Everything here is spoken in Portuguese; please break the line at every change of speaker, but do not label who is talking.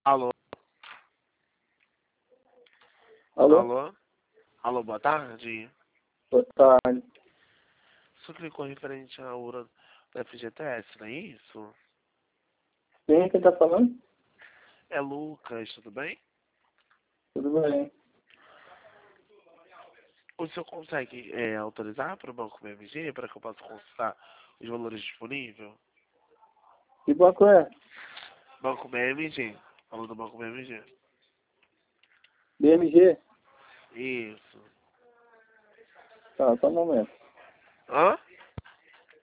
Alô?
Alô?
Alô? Alô, boa tarde.
Boa tarde.
Só clicou referente à URA da FGTS, não é isso?
Quem tá falando?
É Lucas, tudo bem?
Tudo bem.
O senhor consegue autorizar para o Banco BMG para que eu possa consultar os valores disponíveis?
Que banco é?
Banco BMG. Falou do Banco BMG.
BMG?
Isso.
Tá, só um momento.
Hã?